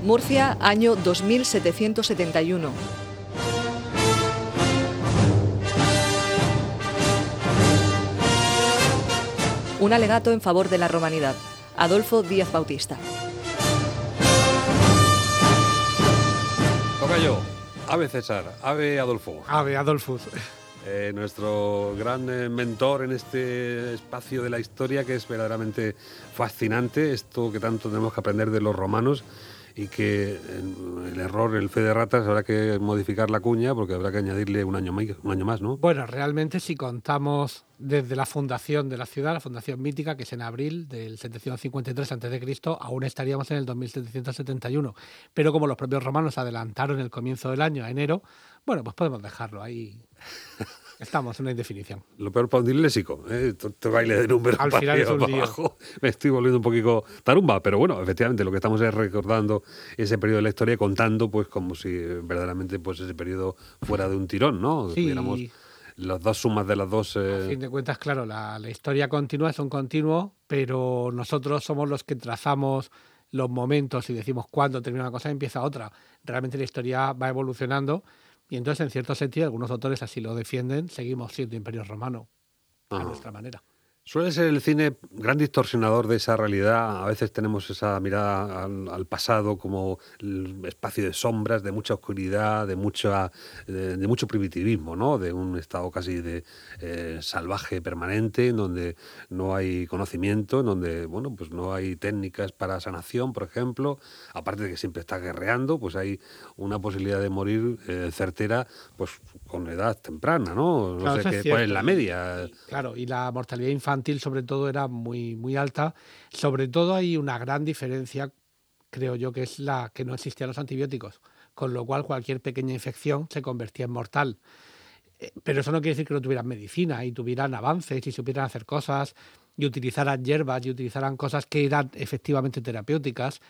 Murcia, año 2771. Un alegato en favor de la romanidad. Adolfo Díaz Bautista. Tocayo, Ave César, Ave Adolfo. Ave Adolfus. Nuestro gran mentor en este espacio de la historia, que es verdaderamente fascinante, esto que tanto tenemos que aprender de los romanos, y que el error, el fe de ratas, habrá que modificar la cuña porque habrá que añadirle un año más, ¿no? Bueno, realmente si contamos desde la fundación de la ciudad, la fundación mítica, que es en abril del 753 a.C., aún estaríamos en el 2771. Pero como los propios romanos adelantaron el comienzo del año a enero, bueno, pues podemos dejarlo ahí. Estamos en una indefinición. Lo peor para un disléxico, este baile de números al final es un lío. Abajo. Me estoy volviendo un poquito tarumba, pero bueno, efectivamente lo que estamos es recordando ese periodo de la historia, contando pues como si verdaderamente pues ese periodo fuera de un tirón, ¿no? Sí. Tuviéramos las dos sumas de las dos... A fin de cuentas, claro, la historia continúa, es un continuo, pero nosotros somos los que trazamos los momentos y decimos cuándo termina una cosa y empieza otra. Realmente la historia va evolucionando. Y entonces, en cierto sentido, algunos autores así lo defienden, seguimos siendo imperio romano a nuestra manera. Suele ser el cine gran distorsionador de esa realidad. A veces tenemos esa mirada al pasado como el espacio de sombras, de mucha oscuridad, de mucho primitivismo, ¿no? De un estado casi de salvaje permanente, en donde no hay conocimiento, en donde bueno, pues no hay técnicas para sanación, por ejemplo. Aparte de que siempre está guerreando, pues hay una posibilidad de morir certera, pues con edad temprana, ¿no? No Claro, sé cuál es la media. Claro, y la mortalidad infantil sobre todo era muy, muy alta. Sobre todo hay una gran diferencia, creo yo, que es la que no existían los antibióticos, con lo cual cualquier pequeña infección se convertía en mortal. Pero eso no quiere decir que no tuvieran medicina y tuvieran avances y supieran hacer cosas y utilizaran hierbas y utilizaran cosas que eran efectivamente terapéuticas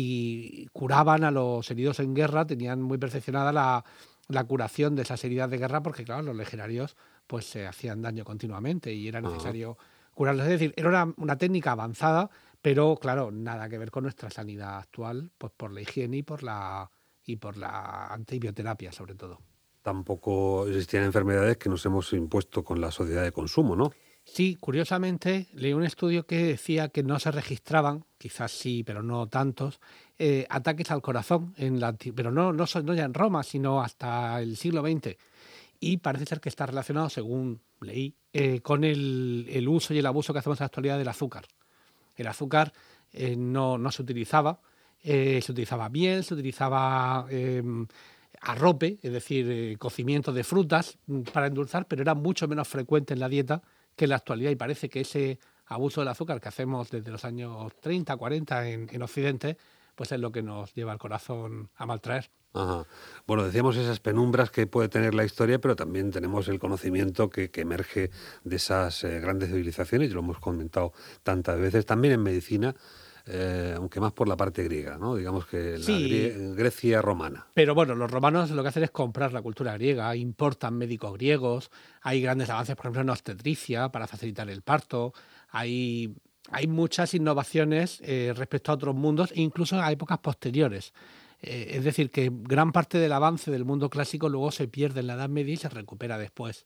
y curaban a los heridos en guerra, tenían muy perfeccionada la curación de esas heridas de guerra porque, claro, los legionarios pues se hacían daño continuamente y era necesario curarlos. Es decir, era una técnica avanzada, pero, claro, nada que ver con nuestra sanidad actual, pues por la higiene y por la antibioterapia, sobre todo. Tampoco existían enfermedades que nos hemos impuesto con la sociedad de consumo, ¿no? Sí, curiosamente, leí un estudio que decía que no se registraban, quizás sí, pero no tantos, ataques al corazón, pero no ya en Roma, sino hasta el siglo XX. Y parece ser que está relacionado, según leí, con el uso y el abuso que hacemos en la actualidad del azúcar. El azúcar no se utilizaba, se utilizaba miel, se utilizaba arrope, es decir, cocimiento de frutas para endulzar, pero era mucho menos frecuente en la dieta que en la actualidad, y parece que ese abuso del azúcar que hacemos desde los años 30, 40 en Occidente, pues es lo que nos lleva al corazón a maltraer. Ajá. Bueno, decíamos esas penumbras que puede tener la historia, pero también tenemos el conocimiento que emerge de esas grandes civilizaciones, y lo hemos comentado tantas veces, también en medicina, aunque más por la parte griega, ¿no? Digamos que la Grecia romana. Pero bueno, los romanos lo que hacen es comprar la cultura griega, importan médicos griegos, hay grandes avances, por ejemplo, en obstetricia para facilitar el parto, hay muchas innovaciones respecto a otros mundos e incluso a épocas posteriores. Es decir, que gran parte del avance del mundo clásico luego se pierde en la Edad Media y se recupera después.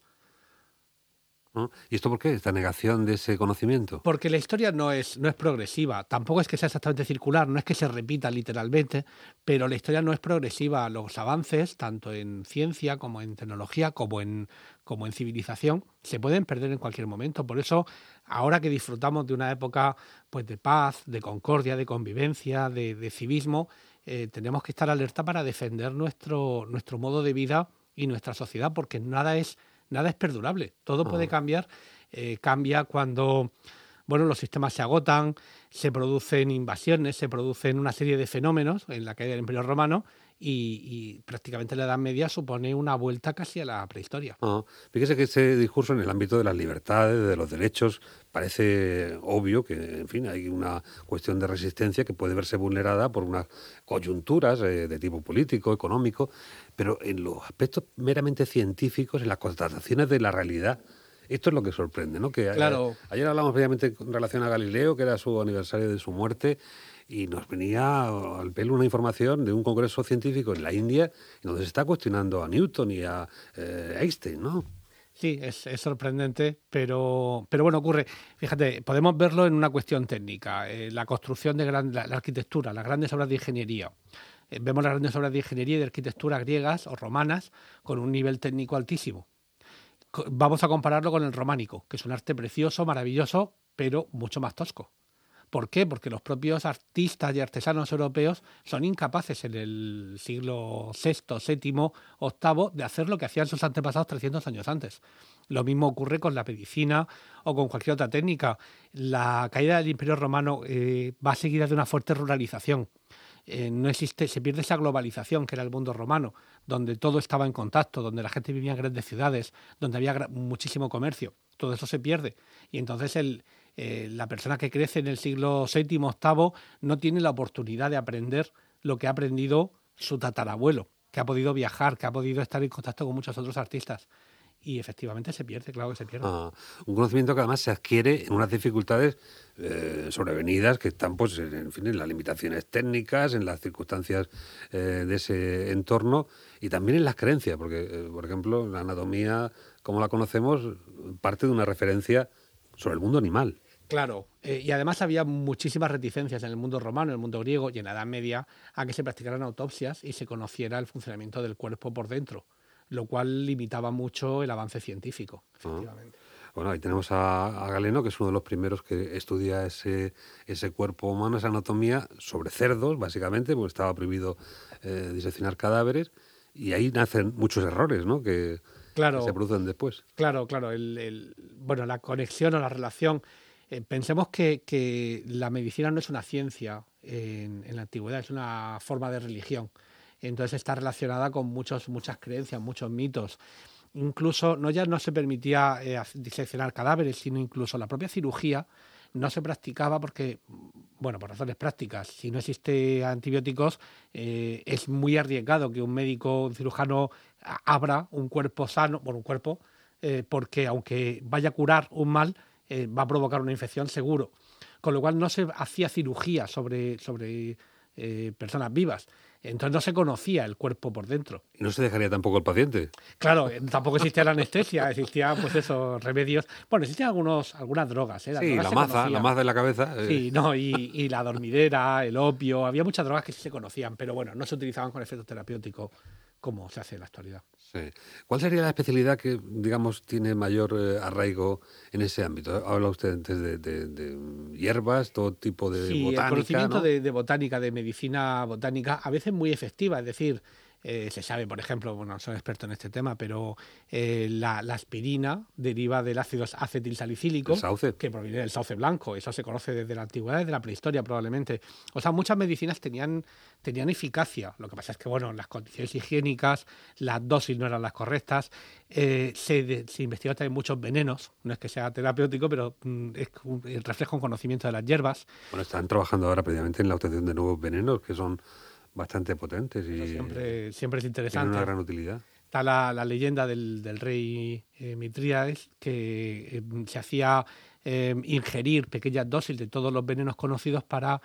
¿No? ¿Y esto por qué? ¿Esta negación de ese conocimiento? Porque la historia no es progresiva, tampoco es que sea exactamente circular, no es que se repita literalmente, pero la historia no es progresiva. Los avances, tanto en ciencia como en tecnología, como en civilización, se pueden perder en cualquier momento. Por eso, ahora que disfrutamos de una época pues de paz, de concordia, de convivencia, de civismo, tenemos que estar alerta para defender nuestro modo de vida y nuestra sociedad, porque nada es perdurable, todo puede cambiar. Cambia cuando los sistemas se agotan, se producen invasiones, se producen una serie de fenómenos en la caída del Imperio Romano y prácticamente la Edad Media supone una vuelta casi a la prehistoria. Fíjese que ese discurso en el ámbito de las libertades, de los derechos, parece obvio que, en fin, hay una cuestión de resistencia que puede verse vulnerada por unas coyunturas de tipo político, económico, pero en los aspectos meramente científicos, en las constataciones de la realidad, Esto es lo que sorprende, ¿no? Que Claro. ayer hablamos previamente en relación a Galileo, que era su aniversario de su muerte, y nos venía al pelo una información de un congreso científico en la India, en donde se está cuestionando a Newton y a Einstein, ¿no? Sí, es sorprendente, pero bueno, ocurre. Fíjate, podemos verlo en una cuestión técnica. La construcción de la arquitectura, las grandes obras de ingeniería. Vemos las grandes obras de ingeniería y de arquitectura griegas o romanas con un nivel técnico altísimo. Vamos a compararlo con el románico, que es un arte precioso, maravilloso, pero mucho más tosco. ¿Por qué? Porque los propios artistas y artesanos europeos son incapaces en el siglo VI, VII, VIII de hacer lo que hacían sus antepasados 300 años antes. Lo mismo ocurre con la medicina o con cualquier otra técnica. La caída del Imperio Romano va seguida de una fuerte ruralización. No existe, se pierde esa globalización que era el mundo romano, donde todo estaba en contacto, donde la gente vivía en grandes ciudades, donde había muchísimo comercio. Todo eso se pierde. Y entonces la persona que crece en el siglo VII, VIII, no tiene la oportunidad de aprender lo que ha aprendido su tatarabuelo, que ha podido viajar, que ha podido estar en contacto con muchos otros artistas. Y efectivamente se pierde, claro que se pierde. Un conocimiento que además se adquiere en unas dificultades sobrevenidas que están, pues, en fin, en las limitaciones técnicas, en las circunstancias de ese entorno y también en las creencias, porque, por ejemplo, la anatomía, como la conocemos, parte de una referencia sobre el mundo animal. Claro, y además había muchísimas reticencias en el mundo romano, en el mundo griego y en la Edad Media a que se practicaran autopsias y se conociera el funcionamiento del cuerpo por dentro, lo cual limitaba mucho el avance científico, efectivamente. Bueno, ahí tenemos a Galeno, que es uno de los primeros que estudia ese cuerpo humano, esa anatomía, sobre cerdos, básicamente, porque estaba prohibido diseccionar cadáveres, y ahí nacen muchos errores, ¿no?, que se producen después. Claro. Bueno, la conexión o la relación. Pensemos que la medicina no es una ciencia en la antigüedad, es una forma de religión. Entonces está relacionada con muchas creencias, muchos mitos. Incluso ya no se permitía diseccionar cadáveres, sino incluso la propia cirugía no se practicaba porque, bueno, por razones prácticas. Si no existe antibióticos, es muy arriesgado que un médico, un cirujano, abra un cuerpo sano, bueno, un cuerpo, porque aunque vaya a curar un mal, va a provocar una infección seguro. Con lo cual no se hacía cirugía sobre personas vivas. Entonces no se conocía el cuerpo por dentro. Y no se dejaría tampoco el paciente. Claro, tampoco existía la anestesia, existían pues esos remedios. Bueno, existían algunas drogas. Las sí, drogas la maza en la cabeza. Sí, no, y la dormidera, el opio, había muchas drogas que sí se conocían, pero bueno, no se utilizaban con efecto terapéutico como se hace en la actualidad. Sí. ¿Cuál sería la especialidad que, digamos, tiene mayor arraigo en ese ámbito? Habla usted antes de hierbas, todo tipo de botánica. El conocimiento, ¿no?, de botánica, de medicina botánica, a veces muy efectiva, es decir, se sabe, por ejemplo, bueno, no soy experto en este tema, pero la aspirina deriva del ácido acetilsalicílico, que proviene del sauce blanco. Eso se conoce desde la antigüedad, desde la prehistoria probablemente. O sea, muchas medicinas tenían eficacia. Lo que pasa es que, bueno, las condiciones higiénicas, las dosis no eran las correctas. Se investigan también muchos venenos. No es que sea terapéutico, pero refleja un conocimiento de las hierbas. Bueno, están trabajando ahora previamente en la obtención de nuevos venenos que son bastante potentes y siempre es interesante. Tienen una gran utilidad. Está la leyenda del rey Mitrídates, que se hacía ingerir pequeñas dosis de todos los venenos conocidos para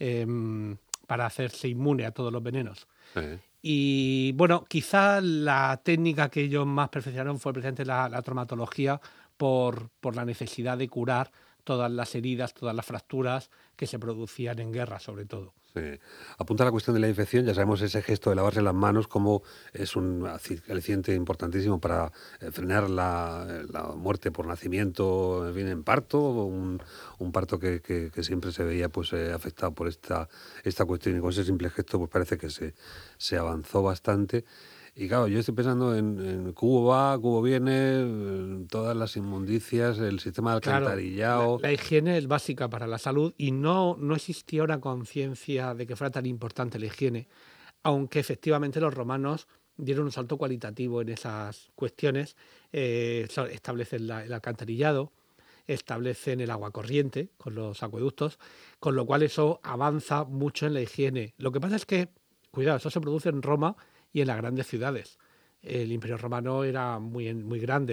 hacerse inmune a todos los venenos. Sí. Y bueno, quizá la técnica que ellos más perfeccionaron fue precisamente la traumatología por la necesidad de curar todas las heridas, todas las fracturas que se producían en guerra, sobre todo. Sí. Apunta a la cuestión de la infección, ya sabemos ese gesto de lavarse las manos como es un aliciente importantísimo para frenar la muerte por nacimiento, en fin, en parto, un parto que siempre se veía pues afectado por esta cuestión, y con ese simple gesto pues parece que se avanzó bastante. Y claro, yo estoy pensando en cubo va, cubo viene, todas las inmundicias, el sistema de alcantarillado. Claro, la higiene es básica para la salud y no existía una conciencia de que fuera tan importante la higiene, aunque efectivamente los romanos dieron un salto cualitativo en esas cuestiones. Establecen el alcantarillado, establecen el agua corriente con los acueductos, con lo cual eso avanza mucho en la higiene. Lo que pasa es que, cuidado, eso se produce en Roma y en las grandes ciudades. El Imperio Romano era muy grande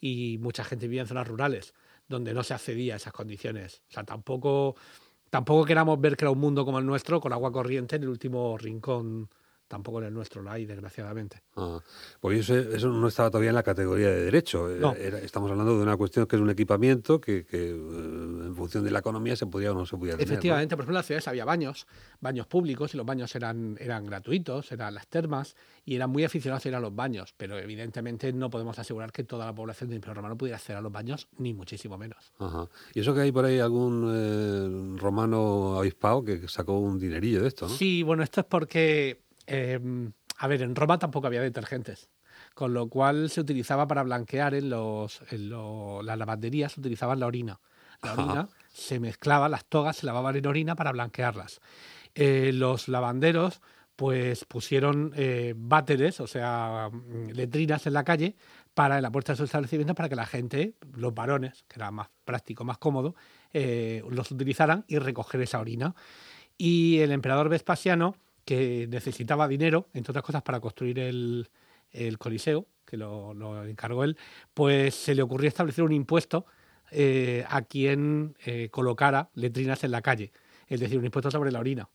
y mucha gente vivía en zonas rurales, donde no se accedía a esas condiciones. O sea, tampoco queramos ver que era un mundo como el nuestro, con agua corriente en el último rincón. Tampoco en el nuestro lo hay, desgraciadamente. Porque eso no estaba todavía en la categoría de derecho. No. Estamos hablando de una cuestión que es un equipamiento que en función de la economía se podía o no se podía tener. Efectivamente, ¿no? por ejemplo, en las ciudades había baños públicos, y los baños eran gratuitos, eran las termas, y eran muy aficionados a ir a los baños, pero evidentemente no podemos asegurar que toda la población del Imperio Romano pudiera acceder a los baños, ni muchísimo menos. Ajá. Y eso que hay por ahí algún romano avispado que sacó un dinerillo de esto, ¿no? Sí, bueno, esto es porque... a ver, en Roma tampoco había detergentes, con lo cual se utilizaba para blanquear en las lavanderías, se utilizaba la orina. La orina se mezclaba, las togas se lavaban en orina para blanquearlas. Los lavanderos pues pusieron váteres, o sea, letrinas en la calle, en la puerta de sus establecimientos, para que la gente, los varones, que era más práctico, más cómodo, los utilizaran y recoger esa orina. Y el emperador Vespasiano, que necesitaba dinero, entre otras cosas, para construir el Coliseo, que lo encargó él, pues se le ocurrió establecer un impuesto a quien colocara letrinas en la calle, es decir, un impuesto sobre la orina.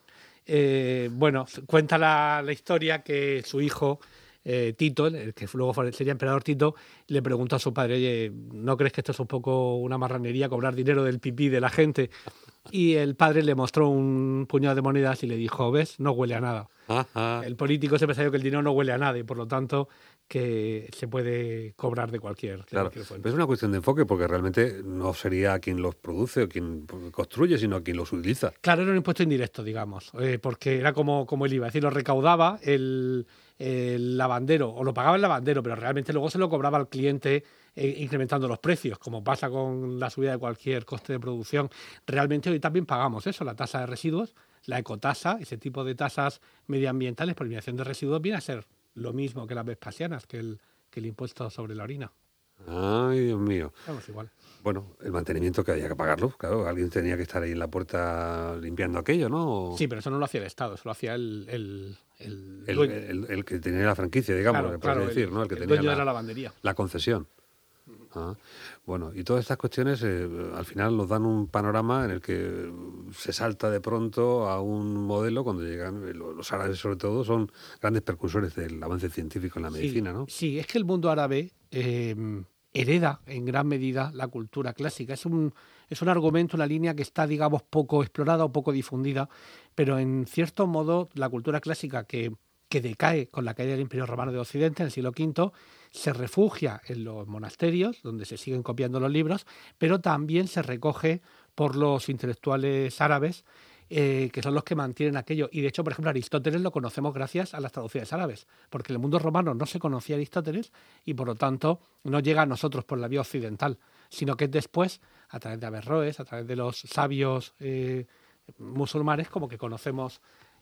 Bueno, cuenta la historia que su hijo, Tito, el que luego sería emperador Tito, le preguntó a su padre: oye, ¿no crees que esto es un poco una marranería, cobrar dinero del pipí de la gente? Y el padre le mostró un puñado de monedas y le dijo: ¿ves? No huele a nada. El político siempre sabe que el dinero no huele a nada, y por lo tanto que se puede cobrar de cualquier fuente. Pero es una cuestión de enfoque, porque realmente no sería quien los produce o quien construye, sino quien los utiliza. Claro, era un impuesto indirecto, digamos, porque era como el IVA, es decir, lo recaudaba el lavandero, o lo pagaba el lavandero, pero realmente luego se lo cobraba al cliente, incrementando los precios, como pasa con la subida de cualquier coste de producción. Realmente hoy también pagamos eso, la tasa de residuos, la ecotasa, ese tipo de tasas medioambientales por eliminación de residuos, viene a ser lo mismo que las vespasianas, que el impuesto sobre la orina. Ay, Dios mío. Vamos, igual. Bueno, el mantenimiento que había que pagarlo, claro, alguien tenía que estar ahí en la puerta limpiando aquello, ¿no? Sí, pero eso no lo hacía el Estado, eso lo hacía el que tenía la franquicia, digamos, claro, decir, ¿no? El que el tenía dueño de la lavandería. La concesión. Bueno, y todas estas cuestiones al final nos dan un panorama en el que se salta de pronto a un modelo cuando llegan los árabes, sobre todo, son grandes precursores del avance científico en la medicina, ¿no? Sí, es que el mundo árabe hereda en gran medida la cultura clásica. Es un argumento, una línea que está, digamos, poco explorada o poco difundida, pero en cierto modo la cultura clásica que decae con la caída del Imperio Romano de Occidente en el siglo V, se refugia en los monasterios, donde se siguen copiando los libros, pero también se recoge por los intelectuales árabes, que son los que mantienen aquello. Y de hecho, por ejemplo, Aristóteles lo conocemos gracias a las traducciones árabes, porque en el mundo romano no se conocía Aristóteles y por lo tanto no llega a nosotros por la vía occidental, sino que es después, a través de Averroes, a través de los sabios musulmanes, como que conocemos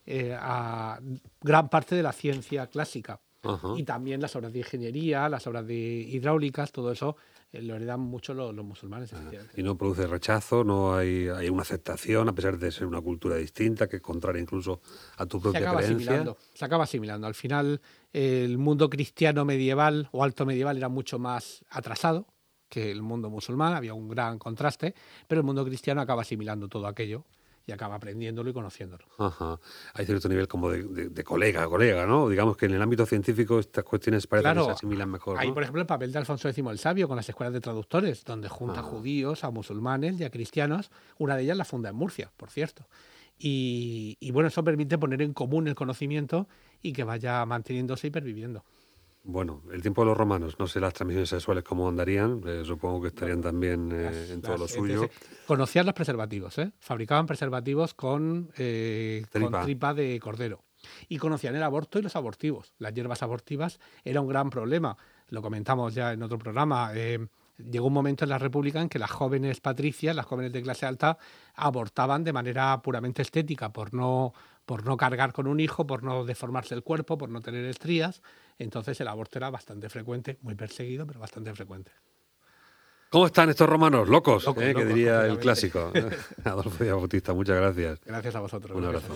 a gran parte de la ciencia clásica. Y también las obras de ingeniería, las obras de hidráulicas, todo eso lo heredan mucho los musulmanes. Y no produce rechazo, no hay una aceptación, a pesar de ser una cultura distinta, que es contraria incluso a tu propia creencia. Se acaba asimilando. Al final, el mundo cristiano medieval o alto medieval era mucho más atrasado que el mundo musulmán, había un gran contraste, pero el mundo cristiano acaba asimilando todo aquello y acaba aprendiéndolo y conociéndolo. Hay cierto nivel como de colega, ¿no? Digamos que en el ámbito científico estas cuestiones parecen que se asimilan mejor, ¿no? Hay, por ejemplo, el papel de Alfonso X el Sabio con las escuelas de traductores, donde junta a judíos, a musulmanes y a cristianos. Una de ellas la funda en Murcia, por cierto. Y bueno, eso permite poner en común el conocimiento y que vaya manteniéndose y perviviendo. Bueno, el tiempo de los romanos, no sé las transmisiones sexuales cómo andarían, supongo que estarían también en todo lo suyo. Conocían los preservativos, fabricaban preservativos con tripa de cordero. Y conocían el aborto y los abortivos. Las hierbas abortivas era un gran problema. Lo comentamos ya en otro programa. Llegó un momento en la República en que las jóvenes patricias, las jóvenes de clase alta, abortaban de manera puramente estética, por no cargar con un hijo, por no deformarse el cuerpo, por no tener estrías. Entonces el aborto era bastante frecuente, muy perseguido, pero bastante frecuente. ¿Cómo están estos romanos? Locos, locos, que diría el clásico. Adolfo Díaz Bautista, muchas gracias. Gracias a vosotros. Un abrazo.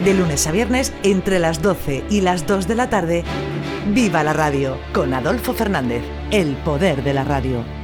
De lunes a viernes, entre las 12 y las 2 de la tarde, Viva la Radio, con Adolfo Fernández, el poder de la radio.